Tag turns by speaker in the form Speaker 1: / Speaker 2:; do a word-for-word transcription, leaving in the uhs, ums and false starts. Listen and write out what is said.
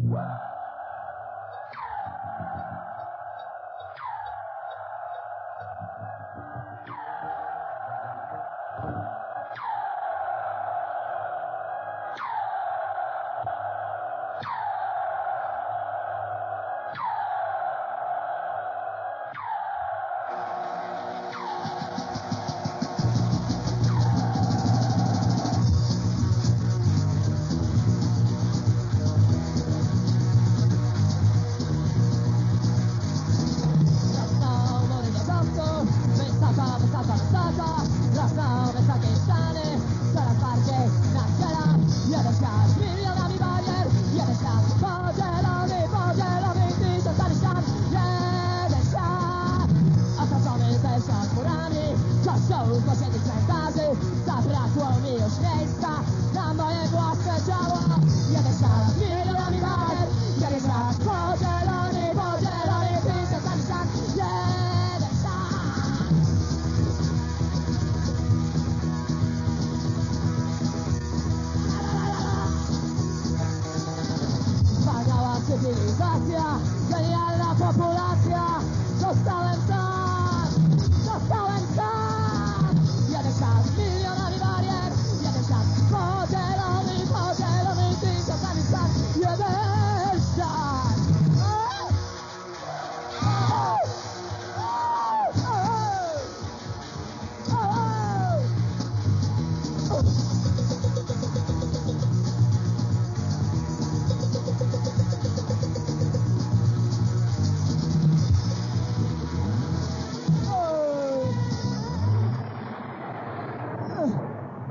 Speaker 1: Zgłoszenie cmentarzy, zabrakło mi już miejsca na moje własne ciało. Jeden świat milionami barier, jeden świat podzielony, podzielony tysiącami ścian. Jeden świat. Wspaniała cywilizacja, genialna populacja. Zostałem sam.